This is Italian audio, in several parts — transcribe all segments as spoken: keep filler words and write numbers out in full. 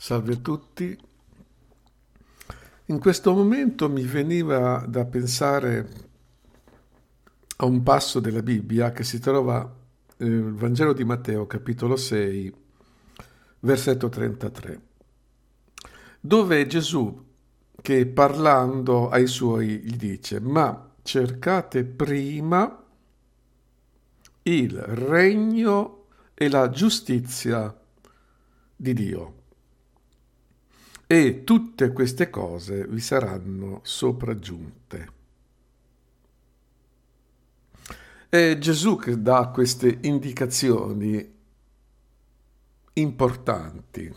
Salve a tutti. In questo momento mi veniva da pensare a un passo della Bibbia che si trova nel Vangelo di Matteo, capitolo sei, versetto trentatré, dove è Gesù che parlando ai suoi gli dice: ma cercate prima il regno e la giustizia di Dio, e tutte queste cose vi saranno sopraggiunte. È Gesù che dà queste indicazioni importanti.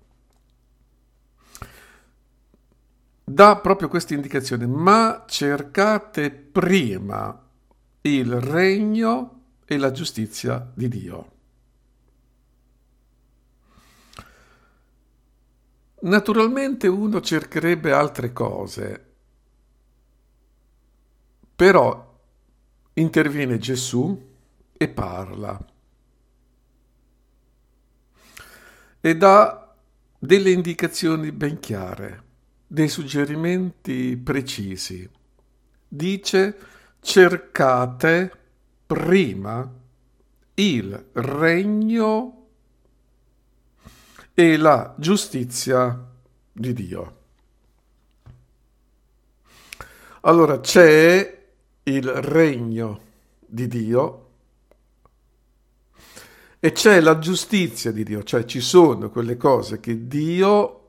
Dà proprio queste indicazioni: ma cercate prima il regno e la giustizia di Dio. Naturalmente uno cercherebbe altre cose, però interviene Gesù e parla e dà delle indicazioni ben chiare, dei suggerimenti precisi. Dice: cercate prima il regno e la giustizia di Dio. Allora c'è il regno di Dio e c'è la giustizia di Dio, cioè ci sono quelle cose che Dio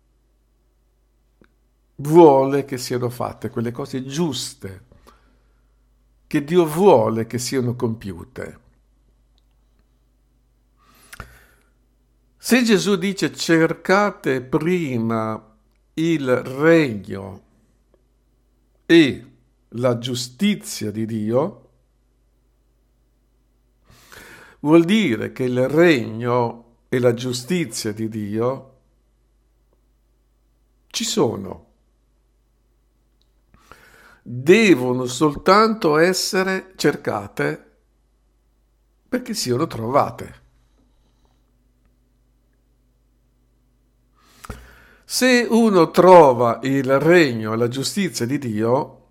vuole che siano fatte, quelle cose giuste, che Dio vuole che siano compiute. Se Gesù dice cercate prima il regno e la giustizia di Dio, vuol dire che il regno e la giustizia di Dio ci sono. Devono soltanto essere cercate perché siano trovate. Se uno trova il regno e la giustizia di Dio,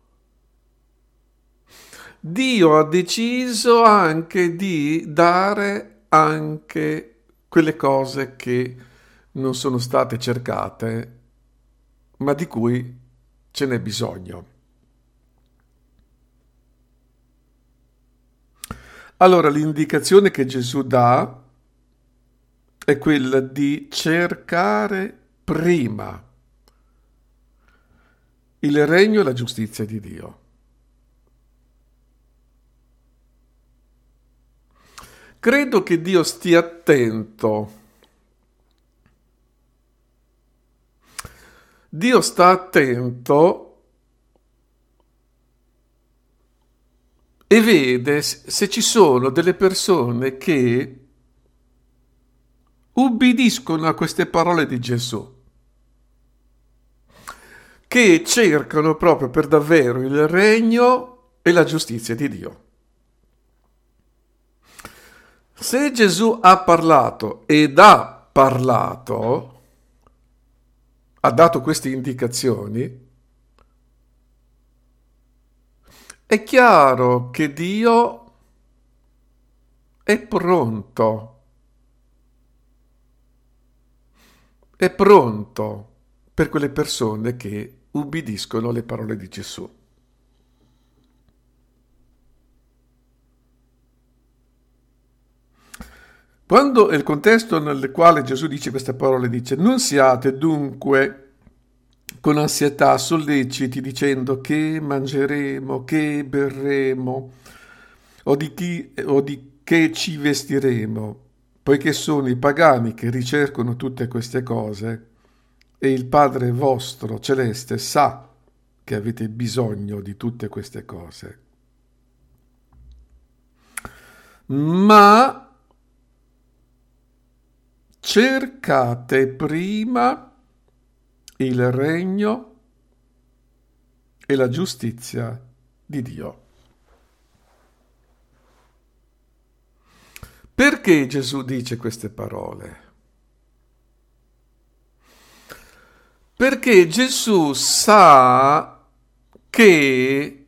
Dio ha deciso anche di dare anche quelle cose che non sono state cercate, ma di cui ce n'è bisogno. Allora l'indicazione che Gesù dà è quella di cercare prima il regno e la giustizia di Dio. Credo che Dio stia attento. Dio sta attento e vede se ci sono delle persone che ubbidiscono a queste parole di Gesù, che cercano proprio per davvero il regno e la giustizia di Dio. Se Gesù ha parlato ed ha parlato, ha dato queste indicazioni, è chiaro che Dio è pronto, è pronto per quelle persone che ubbidiscono le parole di Gesù. Quando il contesto nel quale Gesù dice queste parole dice: non siate dunque con ansietà solleciti dicendo che mangeremo, che berremo, o di, chi, o di che ci vestiremo, poiché sono i pagani che ricercano tutte queste cose, e il Padre vostro celeste sa che avete bisogno di tutte queste cose. Ma cercate prima il regno e la giustizia di Dio. Perché Gesù dice queste parole? Perché Gesù sa che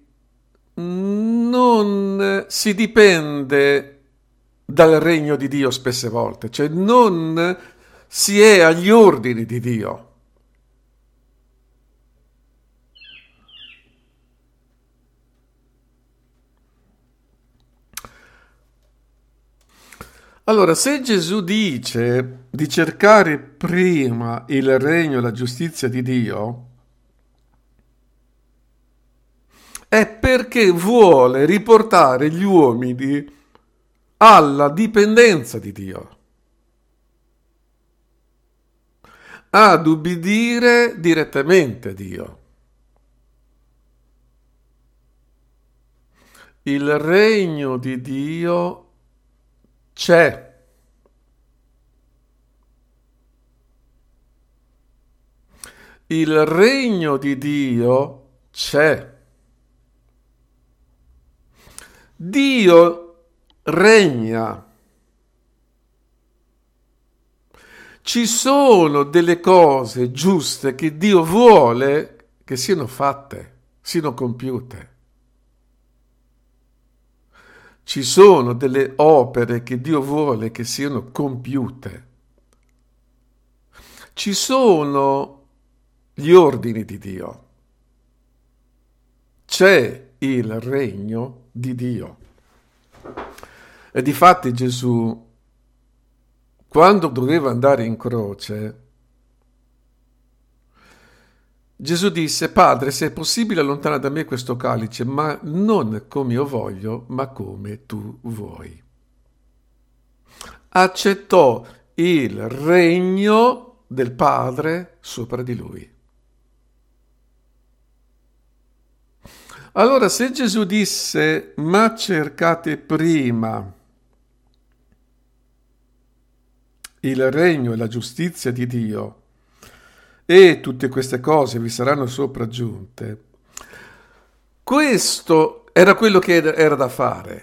non si dipende dal regno di Dio spesse volte, cioè non si è agli ordini di Dio. Allora, se Gesù dice di cercare prima il regno e la giustizia di Dio, è perché vuole riportare gli uomini alla dipendenza di Dio, ad ubbidire direttamente a Dio. Il regno di Dio c'è. Il regno di Dio c'è. Dio regna. Ci sono delle cose giuste che Dio vuole che siano fatte, siano compiute. Ci sono delle opere che Dio vuole che siano compiute. Ci sono gli ordini di Dio. C'è il regno di Dio. E difatti Gesù, quando doveva andare in croce, Gesù disse: Padre, se è possibile allontana da me questo calice, ma non come io voglio, ma come tu vuoi. Accettò il regno del Padre sopra di lui. Allora, se Gesù disse: ma cercate prima il regno e la giustizia di Dio, e tutte queste cose vi saranno sopraggiunte, questo era quello che era da fare.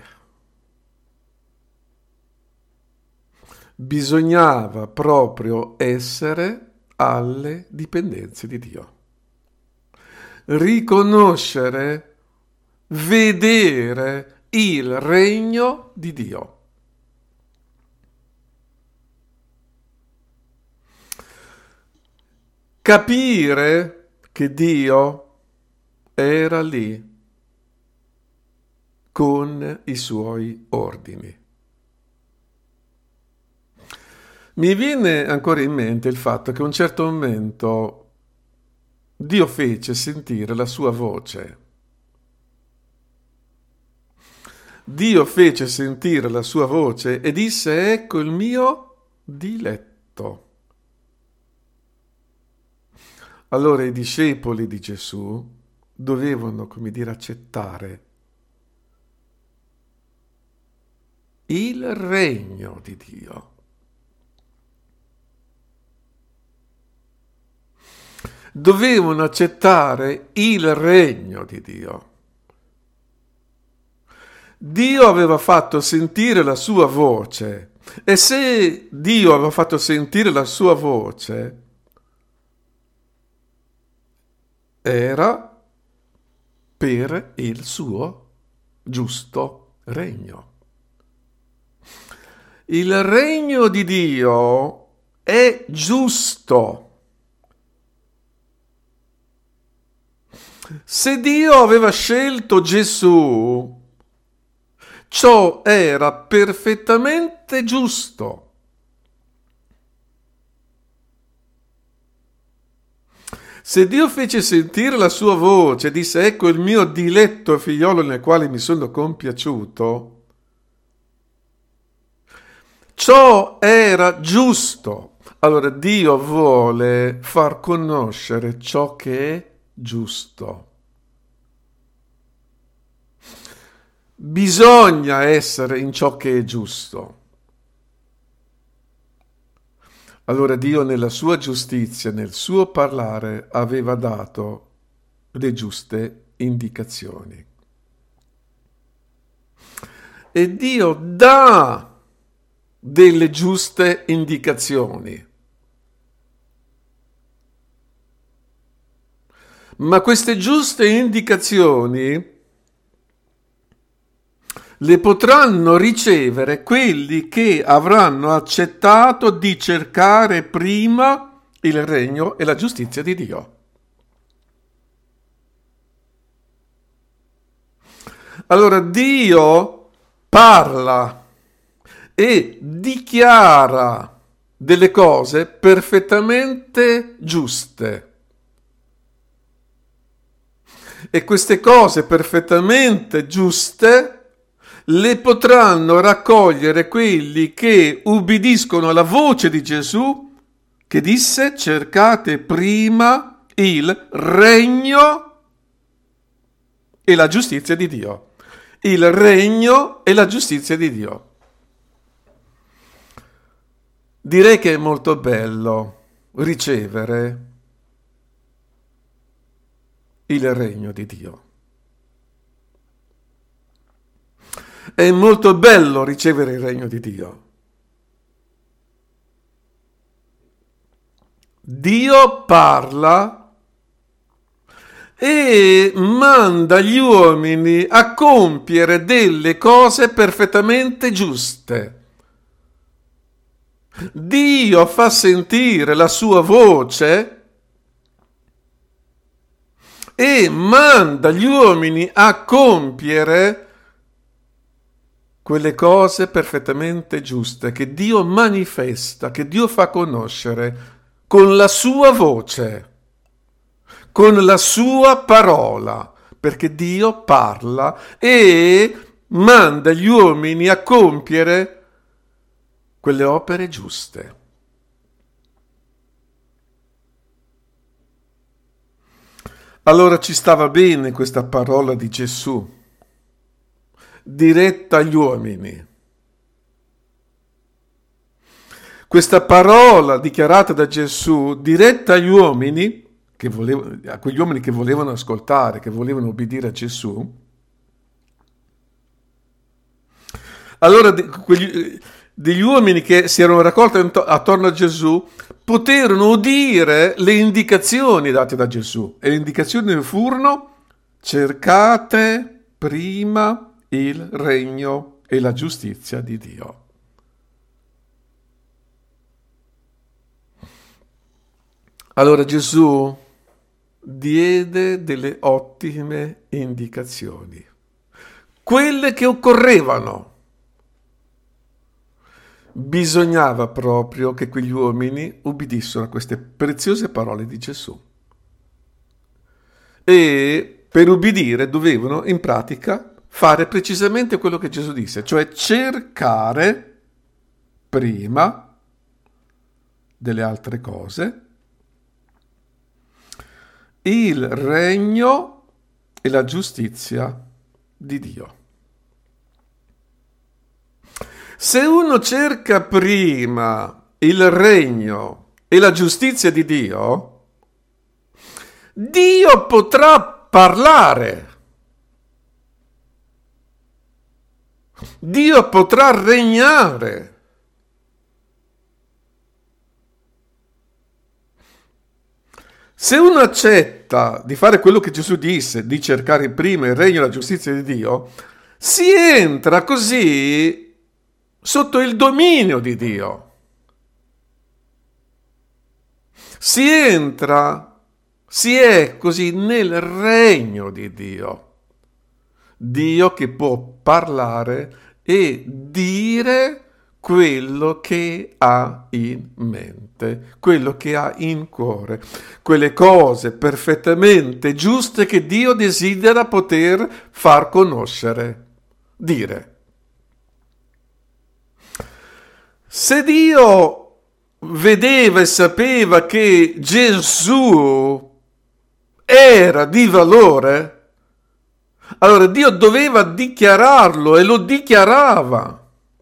Bisognava proprio essere alle dipendenze di Dio. Riconoscere, vedere il regno di Dio. Capire che Dio era lì con i suoi ordini. Mi viene ancora in mente il fatto che a un certo momento Dio fece sentire la sua voce. Dio fece sentire la sua voce e disse: ecco il mio diletto. Allora i discepoli di Gesù dovevano, come dire, accettare il regno di Dio. Dovevano accettare il regno di Dio. Dio aveva fatto sentire la sua voce, e se Dio aveva fatto sentire la sua voce, era per il suo giusto regno. Il regno di Dio è giusto. Se Dio aveva scelto Gesù, ciò era perfettamente giusto. Se Dio fece sentire la sua voce, disse: ecco il mio diletto figliolo nel quale mi sono compiaciuto, ciò era giusto. Allora Dio vuole far conoscere ciò che è giusto. Bisogna essere in ciò che è giusto. Allora Dio nella sua giustizia, nel suo parlare, aveva dato le giuste indicazioni. E Dio dà delle giuste indicazioni. Ma queste giuste indicazioni le potranno ricevere quelli che avranno accettato di cercare prima il regno e la giustizia di Dio. Allora Dio parla e dichiara delle cose perfettamente giuste. E queste cose perfettamente giuste le potranno raccogliere quelli che ubbidiscono alla voce di Gesù, che disse: cercate prima il regno e la giustizia di Dio. Il regno e la giustizia di Dio. Direi che è molto bello ricevere il regno di Dio. È molto bello ricevere il regno di Dio. Dio parla e manda gli uomini a compiere delle cose perfettamente giuste. Dio fa sentire la sua voce e manda gli uomini a compiere quelle cose perfettamente giuste che Dio manifesta, che Dio fa conoscere con la sua voce, con la sua parola, perché Dio parla e manda gli uomini a compiere quelle opere giuste. Allora ci stava bene questa parola di Gesù, diretta agli uomini. Questa parola dichiarata da Gesù, diretta agli uomini, che volevano, a quegli uomini che volevano ascoltare, che volevano obbedire a Gesù. Allora quegli, degli uomini che si erano raccolti attorno a Gesù poterono udire le indicazioni date da Gesù. E le indicazioni furono: cercate prima il regno e la giustizia di Dio. Allora Gesù diede delle ottime indicazioni, quelle che occorrevano. Bisognava proprio che quegli uomini ubbidissero a queste preziose parole di Gesù. E per ubbidire dovevano, in pratica, fare precisamente quello che Gesù disse, cioè cercare prima delle altre cose il regno e la giustizia di Dio. Se uno cerca prima il regno e la giustizia di Dio, Dio potrà parlare. Dio potrà regnare. Se uno accetta di fare quello che Gesù disse, di cercare prima il regno e la giustizia di Dio, si entra così sotto il dominio di Dio. Si entra, si è così nel regno di Dio. Dio che può parlare e dire quello che ha in mente, quello che ha in cuore, quelle cose perfettamente giuste che Dio desidera poter far conoscere, dire. Se Dio vedeva e sapeva che Gesù era di valore, allora Dio doveva dichiararlo e lo dichiarava.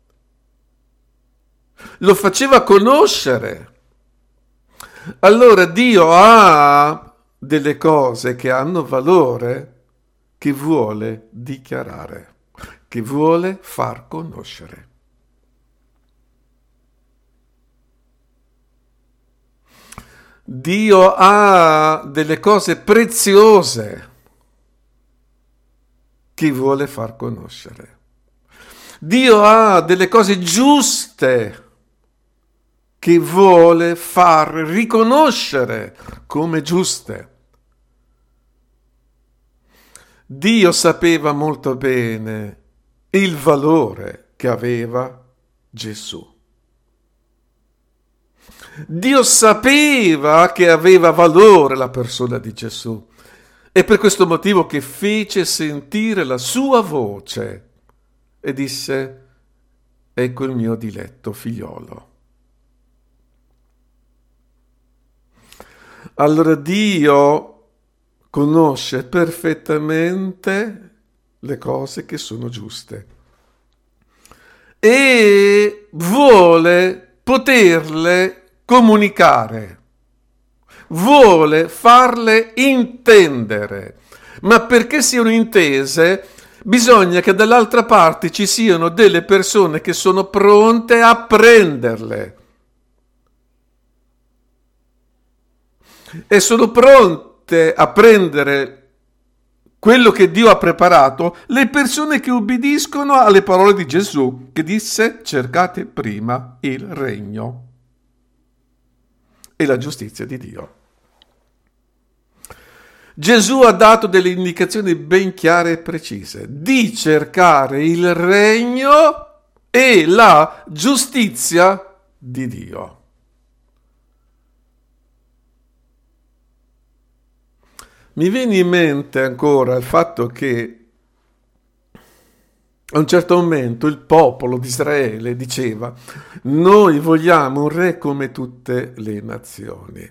Lo faceva conoscere. Allora Dio ha delle cose che hanno valore che vuole dichiarare, che vuole far conoscere. Dio ha delle cose preziose che vuole far conoscere. Dio ha delle cose giuste che vuole far riconoscere come giuste. Dio sapeva molto bene il valore che aveva Gesù. Dio sapeva che aveva valore la persona di Gesù. È per questo motivo che fece sentire la sua voce e disse: ecco il mio diletto figliolo. Allora Dio conosce perfettamente le cose che sono giuste e vuole poterle comunicare, vuole farle intendere, ma perché siano intese bisogna che dall'altra parte ci siano delle persone che sono pronte a prenderle e sono pronte a prendere quello che Dio ha preparato, le persone che ubbidiscono alle parole di Gesù, che disse: cercate prima il regno e la giustizia di Dio. Gesù ha dato delle indicazioni ben chiare e precise di cercare il regno e la giustizia di Dio. Mi viene in mente ancora il fatto che a un certo momento il popolo di Israele diceva: noi vogliamo un re come tutte le nazioni.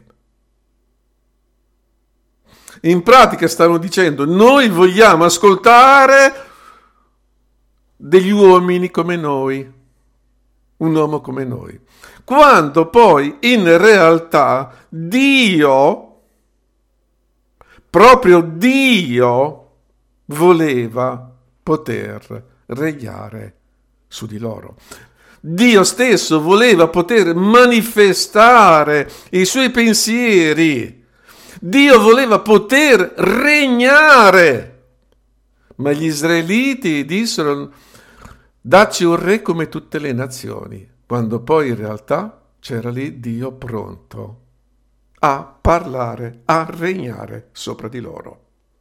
In pratica stanno dicendo: noi vogliamo ascoltare degli uomini come noi, un uomo come noi. Quando poi in realtà Dio, proprio Dio, voleva poter regnare su di loro. Dio stesso voleva poter manifestare i suoi pensieri. Dio voleva poter regnare. Ma gli israeliti dissero: dacci un re come tutte le nazioni, quando poi in realtà c'era lì Dio pronto a parlare, a regnare sopra di loro.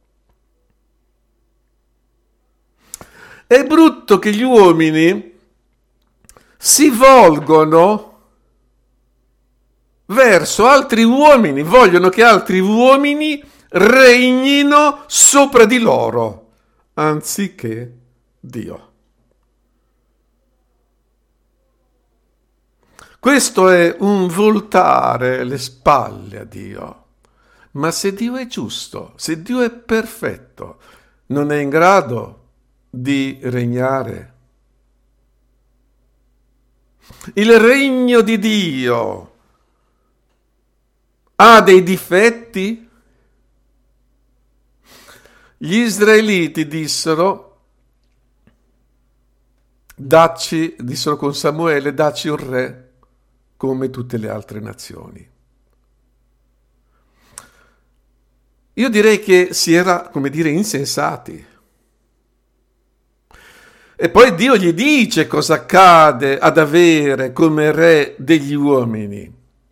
È brutto che gli uomini si volgono verso altri uomini, vogliono che altri uomini regnino sopra di loro, anziché Dio. Questo è un voltare le spalle a Dio. Ma se Dio è giusto, se Dio è perfetto, non è in grado di regnare. Il regno di Dio ha dei difetti? Gli israeliti dissero, dacci, dissero con Samuele, dacci un re come tutte le altre nazioni. Io direi che si era, come dire, insensati. E poi Dio gli dice cosa accade ad avere come re degli uomini.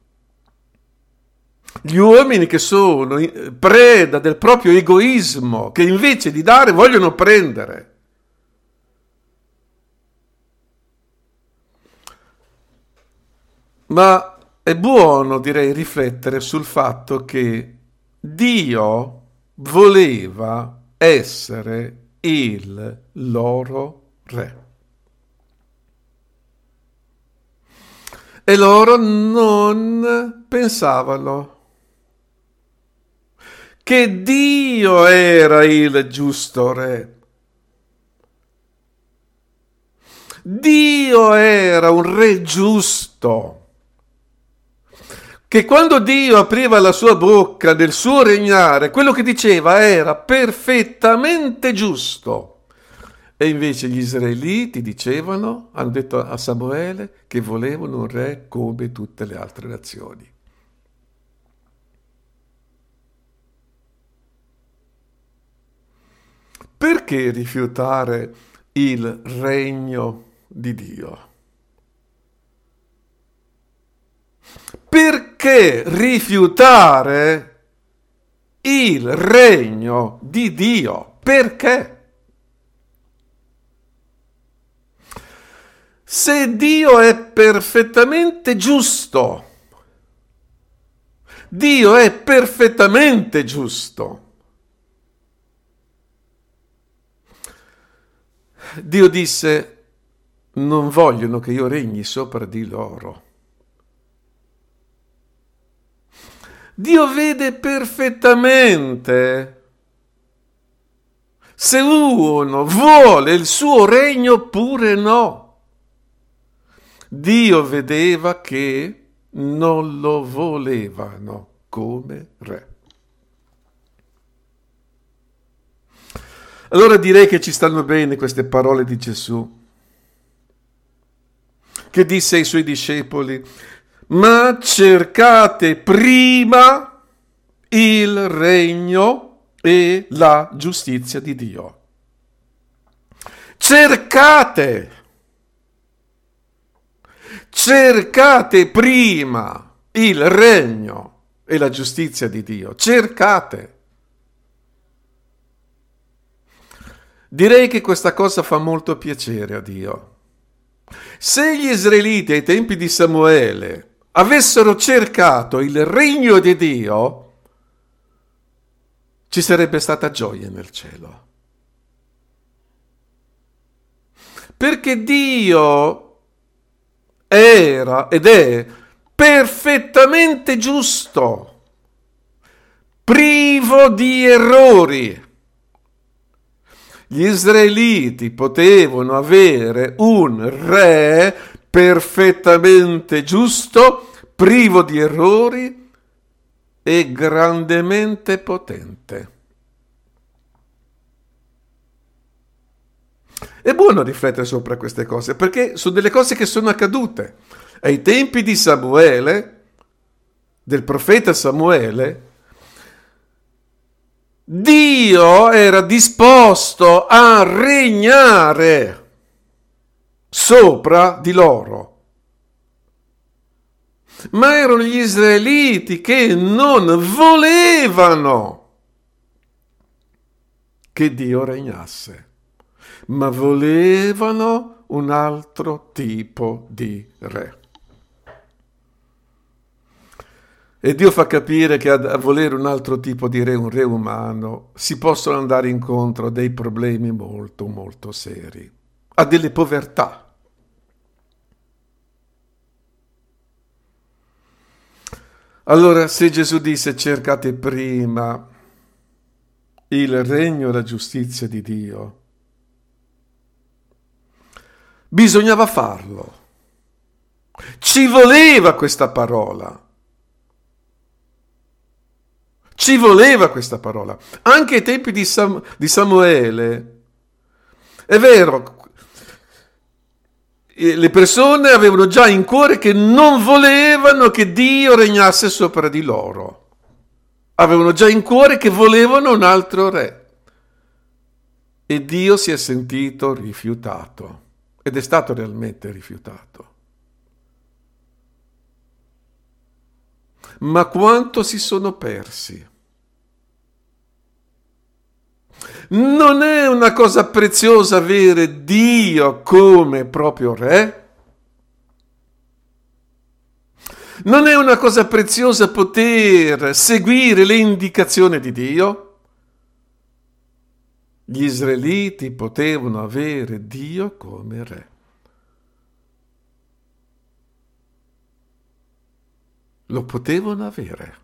Gli uomini che sono preda del proprio egoismo, che invece di dare vogliono prendere. Ma è buono, direi, riflettere sul fatto che Dio voleva essere il loro re. E loro non pensavano che Dio era il giusto re. Dio era un re giusto, che quando Dio apriva la sua bocca nel suo regnare, quello che diceva era perfettamente giusto. E invece gli israeliti dicevano, hanno detto a Samuele, che volevano un re come tutte le altre nazioni. perché rifiutare il regno di Dio? Perché rifiutare il regno di Dio? Perché? Se Dio è perfettamente giusto, Dio è perfettamente giusto. Dio disse: non vogliono che io regni sopra di loro. Dio vede perfettamente se uno vuole il suo regno oppure no. Dio vedeva che non lo volevano come re. Allora direi che ci stanno bene queste parole di Gesù, che disse ai suoi discepoli: ma cercate prima il regno e la giustizia di Dio. Cercate! Cercate prima il regno e la giustizia di Dio. Cercate. Direi che questa cosa fa molto piacere a Dio. Se gli israeliti ai tempi di Samuele avessero cercato il regno di Dio, ci sarebbe stata gioia nel cielo. Perché Dio era ed è perfettamente giusto, privo di errori. Gli israeliti potevano avere un re perfettamente giusto, privo di errori e grandemente potente. È buono riflettere sopra queste cose, perché sono delle cose che sono accadute. Ai tempi di Samuele, del profeta Samuele, Dio era disposto a regnare sopra di loro. Ma erano gli israeliti che non volevano che Dio regnasse, ma volevano un altro tipo di re. E Dio fa capire che a volere un altro tipo di re, un re umano, si possono andare incontro a dei problemi molto, molto seri, a delle povertà. Allora, se Gesù disse cercate prima il regno e la giustizia di Dio, bisognava farlo. Ci voleva questa parola. Ci voleva questa parola. Anche ai tempi di, Sam, di Samuele, è vero, le persone avevano già in cuore che non volevano che Dio regnasse sopra di loro. Avevano già in cuore che volevano un altro re. E Dio si è sentito rifiutato. Ed è stato realmente rifiutato. Ma quanto si sono persi? Non è una cosa preziosa avere Dio come proprio re? Non è una cosa preziosa poter seguire le indicazioni di Dio? Gli israeliti potevano avere Dio come re. Lo potevano avere.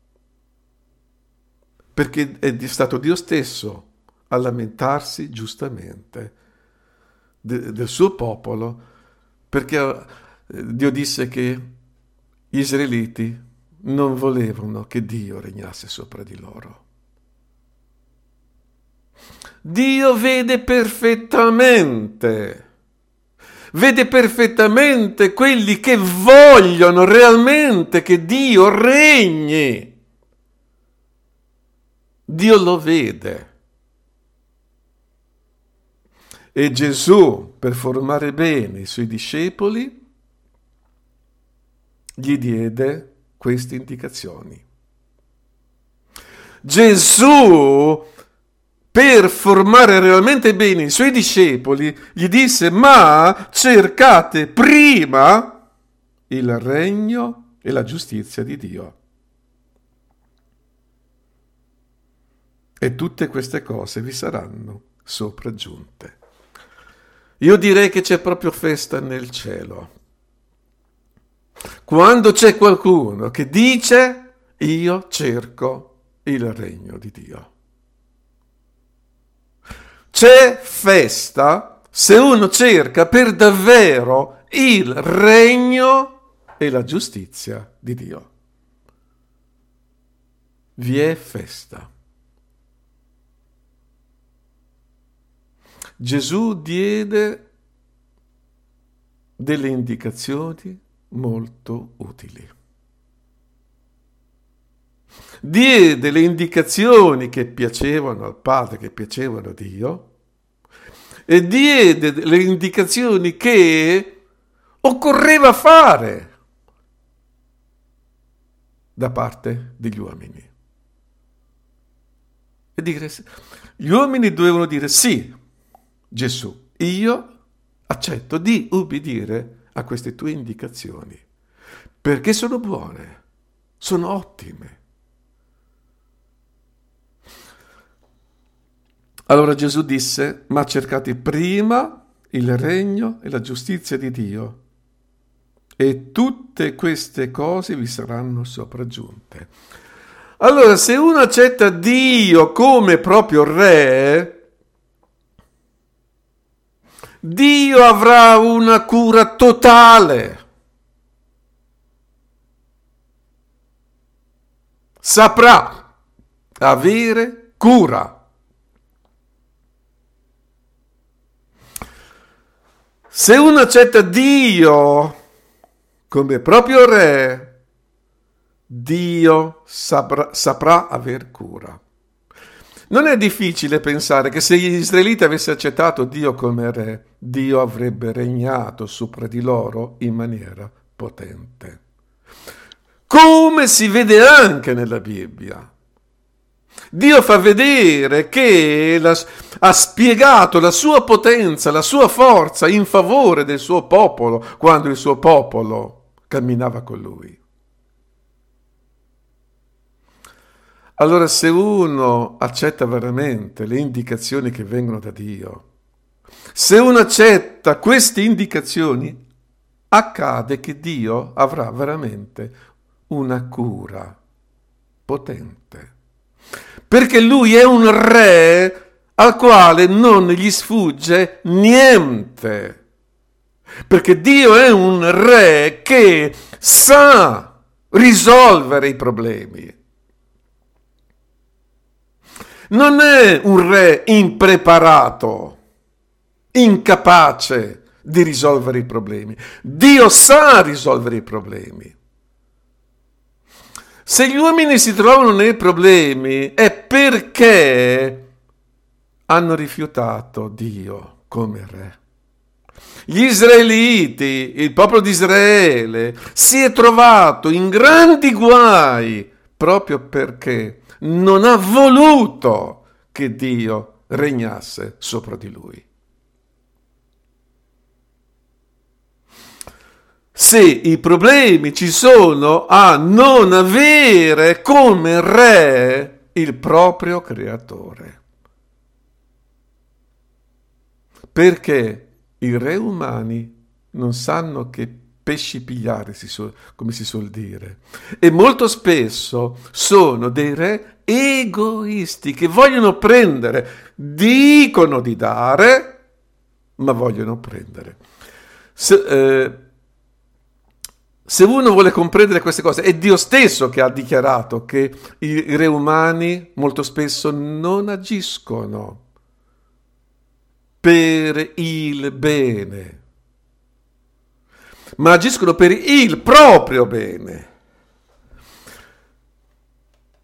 Perché è stato Dio stesso a lamentarsi giustamente de- del suo popolo, perché Dio disse che gli israeliti non volevano che Dio regnasse sopra di loro. Dio vede perfettamente, vede perfettamente quelli che vogliono realmente che Dio regni. Dio lo vede. E Gesù, per formare bene i suoi discepoli, gli diede queste indicazioni. Gesù, per formare realmente bene i suoi discepoli, gli disse: ma cercate prima il regno e la giustizia di Dio. E tutte queste cose vi saranno sopraggiunte. Io direi che c'è proprio festa nel cielo quando c'è qualcuno che dice: io cerco il regno di Dio. C'è festa se uno cerca per davvero il regno e la giustizia di Dio. Vi è festa. Gesù diede delle indicazioni molto utili. Diede le indicazioni che piacevano al Padre, che piacevano a Dio, e diede le indicazioni che occorreva fare da parte degli uomini. E dire, gli uomini dovevano dire: sì, Gesù, io accetto di ubbidire a queste tue indicazioni, perché sono buone, sono ottime. Allora Gesù disse: ma cercate prima il regno e la giustizia di Dio, e tutte queste cose vi saranno sopraggiunte. Allora, se uno accetta Dio come proprio re, Dio avrà una cura totale. Saprà avere cura. Se uno accetta Dio come proprio re, Dio saprà, saprà aver cura. Non è difficile pensare che se gli israeliti avessero accettato Dio come re, Dio avrebbe regnato sopra di loro in maniera potente. Come si vede anche nella Bibbia. Dio fa vedere che la, ha spiegato la sua potenza, la sua forza in favore del suo popolo quando il suo popolo camminava con lui. Allora, se uno accetta veramente le indicazioni che vengono da Dio, se uno accetta queste indicazioni, accade che Dio avrà veramente una cura potente. Perché lui è un re al quale non gli sfugge niente. Perché Dio è un re che sa risolvere i problemi. Non è un re impreparato, incapace di risolvere i problemi. Dio sa risolvere i problemi. Se gli uomini si trovano nei problemi è perché hanno rifiutato Dio come re. Gli israeliti, il popolo di Israele, si è trovato in grandi guai proprio perché non ha voluto che Dio regnasse sopra di lui. Se i problemi ci sono a non avere come re il proprio creatore. Perché i re umani non sanno che pesci pigliare, si suol, come si suol dire, e molto spesso sono dei re egoisti che vogliono prendere, dicono di dare, ma vogliono prendere. Se, eh, se uno vuole comprendere queste cose, è Dio stesso che ha dichiarato che i re umani molto spesso non agiscono per il bene, ma agiscono per il proprio bene.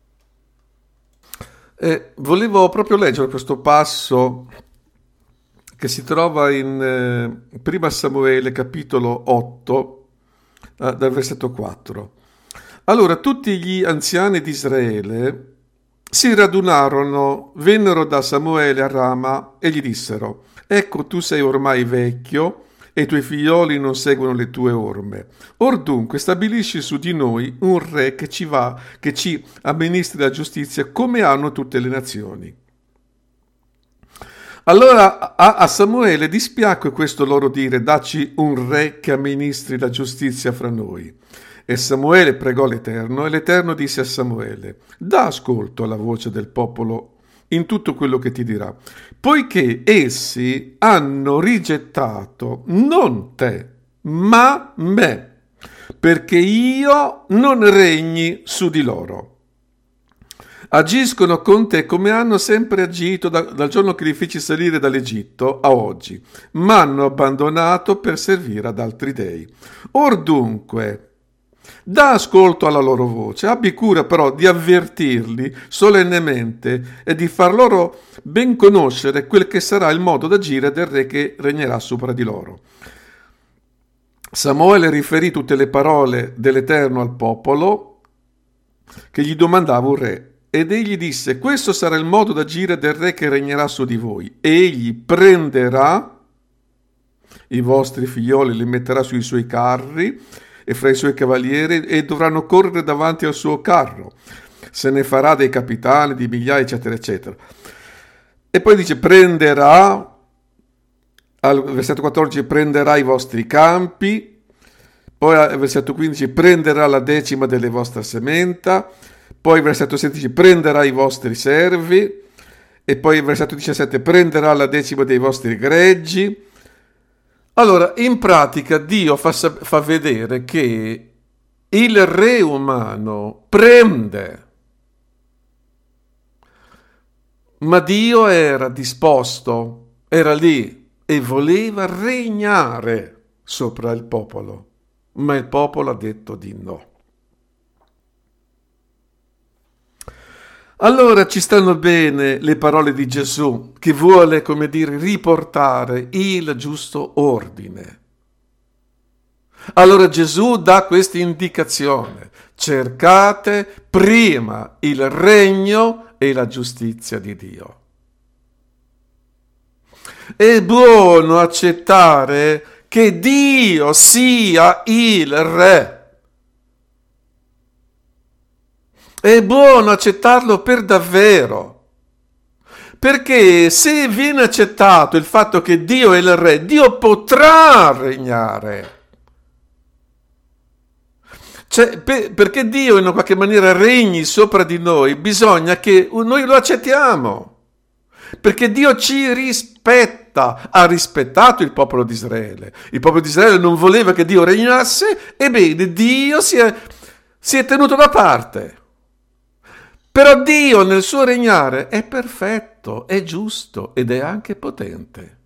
E volevo proprio leggere questo passo che si trova in eh, Prima Samuele, capitolo otto, eh, dal versetto quattro. Allora tutti gli anziani di Israele si radunarono, vennero da Samuele a Rama e gli dissero: ecco, tu sei ormai vecchio e i tuoi figlioli non seguono le tue orme. Or dunque stabilisci su di noi un re che ci va, che ci amministri la giustizia come hanno tutte le nazioni. Allora a, a Samuele dispiacque questo loro dire: dacci un re che amministri la giustizia fra noi. E Samuele pregò l'Eterno, e l'Eterno disse a Samuele: da ascolto alla voce del popolo in tutto quello che ti dirà, poiché essi hanno rigettato non te, ma me, perché io non regni su di loro. Agiscono con te come hanno sempre agito da, dal giorno che li feci salire dall'Egitto a oggi, ma hanno abbandonato per servire ad altri dei. Or dunque, da ascolto alla loro voce, abbi cura però di avvertirli solennemente e di far loro ben conoscere quel che sarà il modo d'agire del re che regnerà sopra di loro. Samuele riferì tutte le parole dell'Eterno al popolo che gli domandava un re. Ed egli disse: questo sarà il modo d'agire del re che regnerà su di voi. Egli prenderà i vostri figlioli, li metterà sui suoi carri e fra i suoi cavalieri, e dovranno correre davanti al suo carro. Se ne farà dei capitani, di migliaia, eccetera, eccetera. E poi dice: prenderà, al versetto quattordici, prenderà i vostri campi. Poi al versetto quindici, prenderà la decima delle vostre sementa. Poi il versetto sedici, prenderà i vostri servi, e poi il versetto diciassette, prenderà la decima dei vostri greggi. Allora, in pratica Dio fa, fa vedere che il re umano prende, ma Dio era disposto, era lì e voleva regnare sopra il popolo, ma il popolo ha detto di no. Allora ci stanno bene le parole di Gesù, che vuole, come dire, riportare il giusto ordine. Allora Gesù dà questa indicazione: cercate prima il regno e la giustizia di Dio. È buono accettare che Dio sia il re. È buono accettarlo per davvero, perché se viene accettato il fatto che Dio è il re, Dio potrà regnare. Cioè, per, perché Dio in una qualche maniera regni sopra di noi, bisogna che noi lo accettiamo, perché Dio ci rispetta, ha rispettato il popolo di Israele. Il popolo di Israele non voleva che Dio regnasse, ebbene Dio si è, si è tenuto da parte. Però Dio nel suo regnare è perfetto, è giusto ed è anche potente.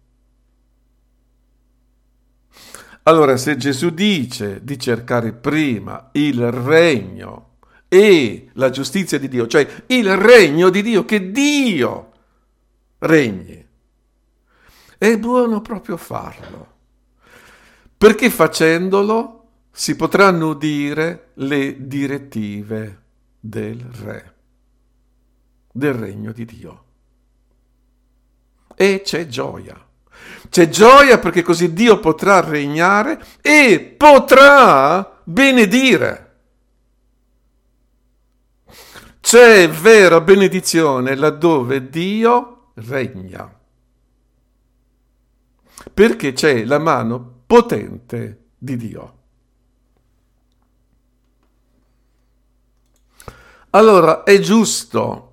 Allora, se Gesù dice di cercare prima il regno e la giustizia di Dio, cioè il regno di Dio, che Dio regni, è buono proprio farlo, perché facendolo si potranno udire le direttive del re, del regno di Dio. E c'è gioia. C'è gioia perché così Dio potrà regnare e potrà benedire. C'è vera benedizione laddove Dio regna, perché c'è la mano potente di Dio. Allora è giusto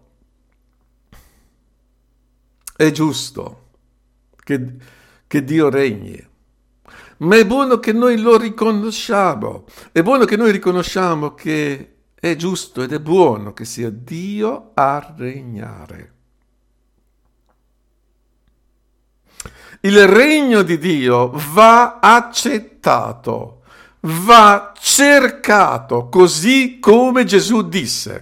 È giusto che, che Dio regni, ma è buono che noi lo riconosciamo. È buono che noi riconosciamo che è giusto ed è buono che sia Dio a regnare. Il regno di Dio va accettato, va cercato, così come Gesù disse.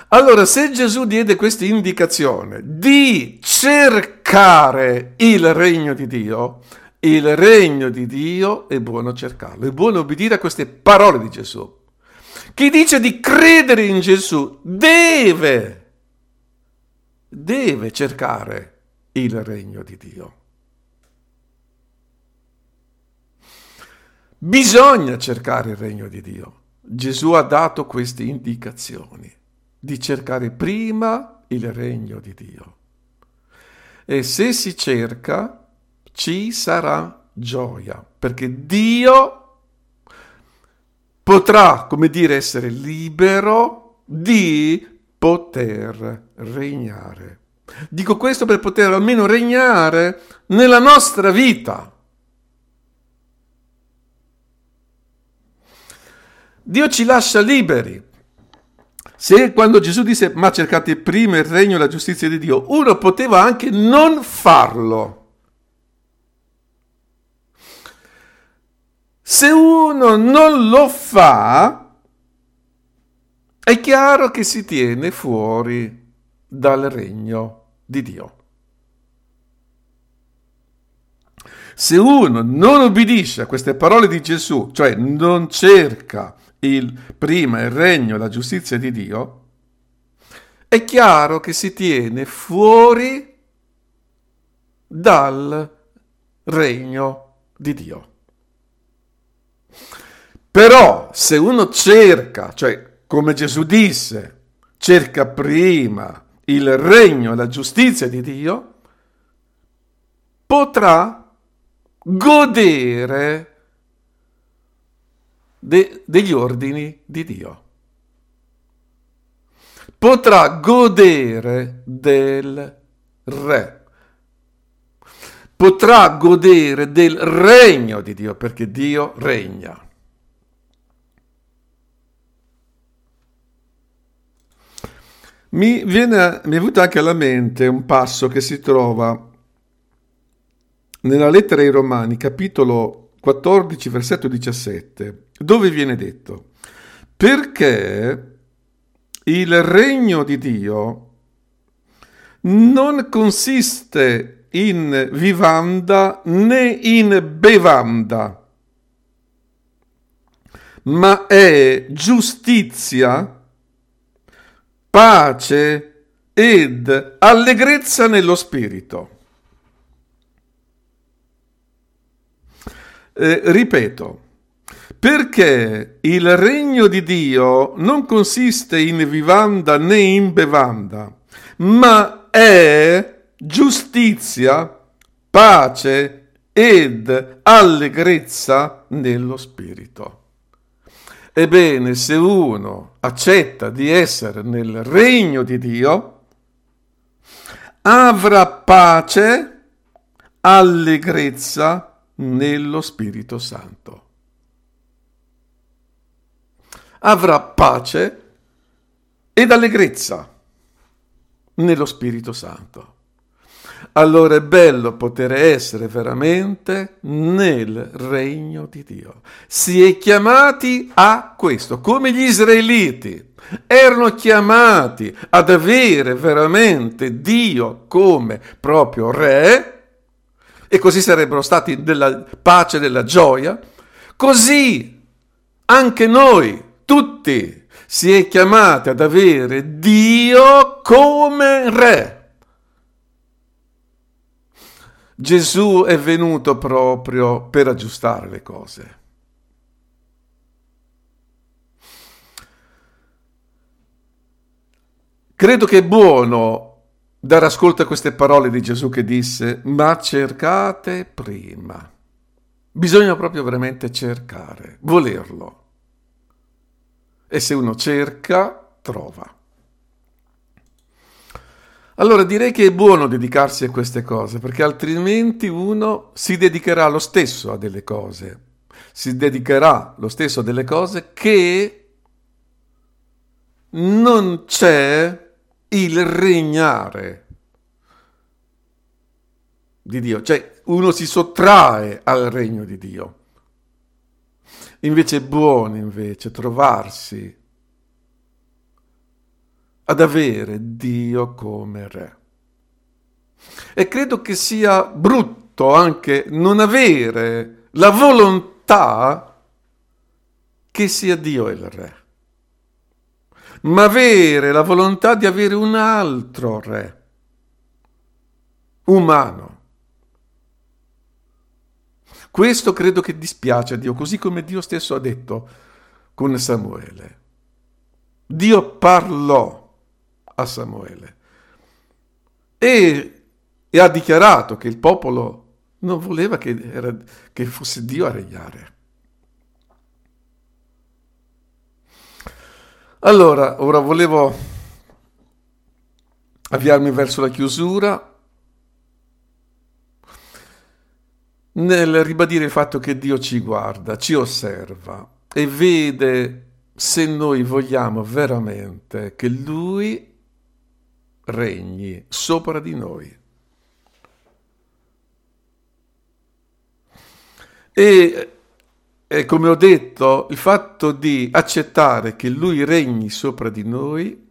Allora, se Gesù diede questa indicazione di cercare il regno di Dio, il regno di Dio è buono cercarlo, è buono obbedire a queste parole di Gesù. Chi dice di credere in Gesù deve, deve cercare il regno di Dio. Bisogna cercare il regno di Dio. Gesù ha dato queste indicazioni di cercare prima il regno di Dio. E se si cerca, ci sarà gioia, perché Dio potrà, come dire, essere libero di poter regnare. Dico questo per poter almeno regnare nella nostra vita. Dio ci lascia liberi. Se quando Gesù disse ma cercate prima il regno e la giustizia di Dio, uno poteva anche non farlo. Se uno non lo fa, è chiaro che si tiene fuori dal regno di Dio. Se uno non obbedisce a queste parole di Gesù, cioè non cerca il prima il regno e la giustizia di Dio, è chiaro che si tiene fuori dal regno di Dio. Però se uno cerca, cioè come Gesù disse, cerca prima il regno e la giustizia di Dio, potrà godere de- degli ordini di Dio. Potrà godere del Re. Potrà godere del regno di Dio, perché Dio regna. Mi, viene, mi è venuto anche alla mente un passo che si trova nella lettera ai Romani, capitolo quattordici, versetto diciassette, dove viene detto: perché il regno di Dio non consiste in vivanda né in bevanda, ma è giustizia, pace ed allegrezza nello spirito. Eh, ripeto, perché il regno di Dio non consiste in vivanda né in bevanda, ma è giustizia, pace ed allegrezza nello spirito. Ebbene, se uno accetta di essere nel regno di Dio, avrà pace, allegrezza nello Spirito Santo. Avrà pace ed allegrezza nello Spirito Santo. Allora è bello poter essere veramente nel regno di Dio. Si è chiamati a questo, come gli israeliti erano chiamati ad avere veramente Dio come proprio Re, e così sarebbero stati nella pace e nella gioia. Così anche noi, tutti, si è chiamati ad avere Dio come Re. Gesù è venuto proprio per aggiustare le cose. Credo che è buono dare ascolto a queste parole di Gesù che disse: ma cercate prima. Bisogna proprio veramente cercare, volerlo. E se uno cerca, trova. Allora direi che è buono dedicarsi a queste cose, perché altrimenti uno si dedicherà lo stesso a delle cose, si dedicherà lo stesso a delle cose che non c'è il regnare di Dio, cioè uno si sottrae al regno di Dio. Invece è buono invece trovarsi ad avere Dio come re. E credo che sia brutto anche non avere la volontà che sia Dio il re, ma avere la volontà di avere un altro re, umano. Questo credo che dispiace a Dio, così come Dio stesso ha detto con Samuele. Dio parlò a Samuele e, e ha dichiarato che il popolo non voleva che, era, che fosse Dio a regnare. Allora, ora volevo avviarmi verso la chiusura nel ribadire il fatto che Dio ci guarda, ci osserva e vede se noi vogliamo veramente che Lui regni sopra di noi. E, e come ho detto, il fatto di accettare che Lui regni sopra di noi,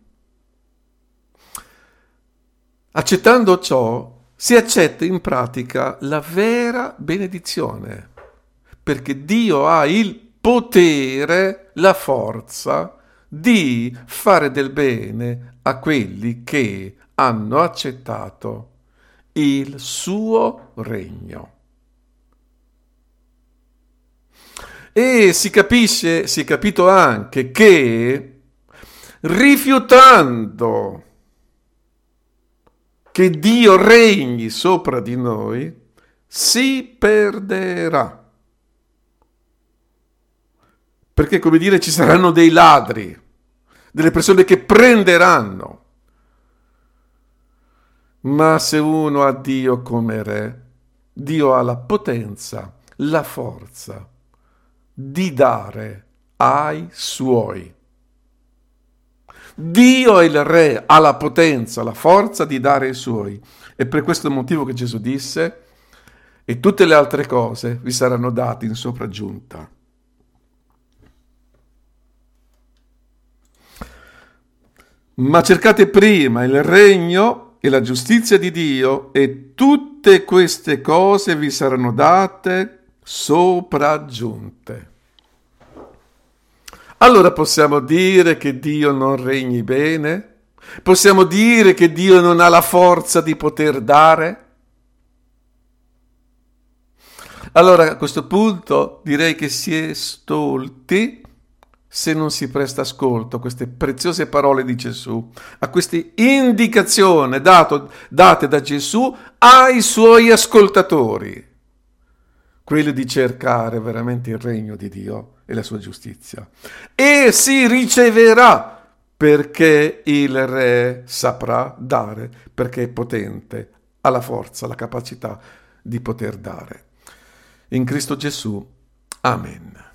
accettando ciò, si accetta in pratica la vera benedizione, perché Dio ha il potere, la forza di fare del bene a quelli che hanno accettato il suo regno. E si capisce, si è capito anche che rifiutando che Dio regni sopra di noi, si perderà. Perché, come dire, ci saranno dei ladri, delle persone che prenderanno. Ma se uno ha Dio come re, Dio ha la potenza, la forza di dare ai suoi. Dio è il re, ha la potenza, la forza di dare ai suoi. E per questo motivo che Gesù disse: e tutte le altre cose vi saranno date in sopraggiunta. Ma cercate prima il regno e la giustizia di Dio, e tutte queste cose vi saranno date sopraggiunte. Allora possiamo dire che Dio non regni bene? Possiamo dire che Dio non ha la forza di poter dare? Allora a questo punto direi che si è stolti se non si presta ascolto a queste preziose parole di Gesù, a queste indicazioni dato, date da Gesù ai suoi ascoltatori, quelli di cercare veramente il regno di Dio e la sua giustizia. E si riceverà, perché il re saprà dare, perché è potente, ha la forza, la capacità di poter dare. In Cristo Gesù. Amen.